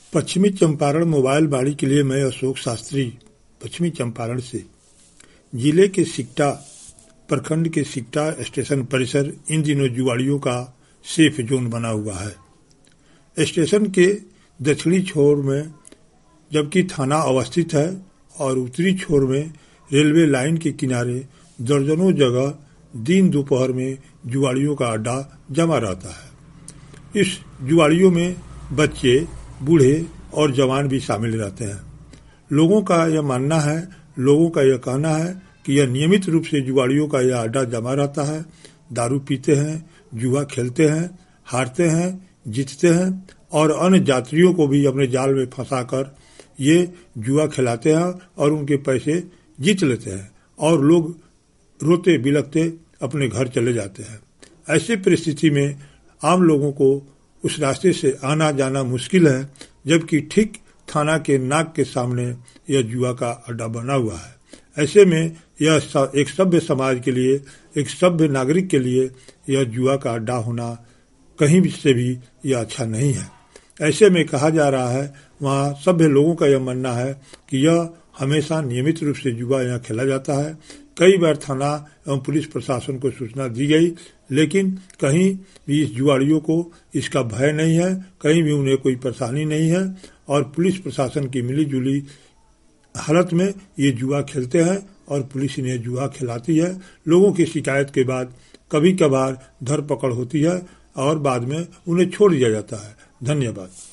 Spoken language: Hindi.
पश्चिमी चंपारण मोबाइल बाड़ी के लिए मैं अशोक शास्त्री पश्चिमी चंपारण से। जिले के सिकटा प्रखंड के सिकटा स्टेशन परिसर इन दिनों जुआड़ियों का सेफ जोन बना हुआ है। स्टेशन के दक्षिणी छोर में जबकि थाना अवस्थित है और उत्तरी छोर में रेलवे लाइन के किनारे दर्जनों जगह दिन दोपहर में जुआड़ियों का अड्डा जमा रहता है। इस जुआड़ियों में बच्चे, बूढ़े और जवान भी शामिल रहते हैं। लोगों का यह कहना है कि यह नियमित रूप से जुआड़ियों का यह अड्डा जमा रहता है। दारू पीते हैं, जुआ खेलते हैं, हारते हैं, जीतते हैं और अन्य यात्रियों को भी अपने जाल में फंसाकर ये जुआ खिलाते हैं और उनके पैसे जीत लेते हैं और लोग रोते बिलखते अपने घर चले जाते हैं। ऐसी परिस्थिति में आम लोगों को उस रास्ते से आना जाना मुश्किल है, जबकि ठीक थाना के नाक के सामने यह जुआ का अड्डा बना हुआ है। ऐसे में यह एक सभ्य समाज के लिए, एक सभ्य नागरिक के लिए यह जुआ का अड्डा होना कहीं से भी यह अच्छा नहीं है। ऐसे में कहा जा रहा है, वहाँ सभ्य लोगों का यह मानना है कि यह हमेशा नियमित रूप से जुआ यहाँ खेला जाता है। कई बार थाना एवं पुलिस प्रशासन को सूचना दी गई, लेकिन कहीं भी इस जुआड़ियों को इसका भय नहीं है, कहीं भी उन्हें कोई परेशानी नहीं है और पुलिस प्रशासन की मिलीजुली हालत में ये जुआ खेलते हैं और पुलिस इन्हें जुआ खिलाती है। लोगों की शिकायत के बाद कभी कभार धरपकड़ होती है और बाद में उन्हें छोड़ दिया जाता है। धन्यवाद।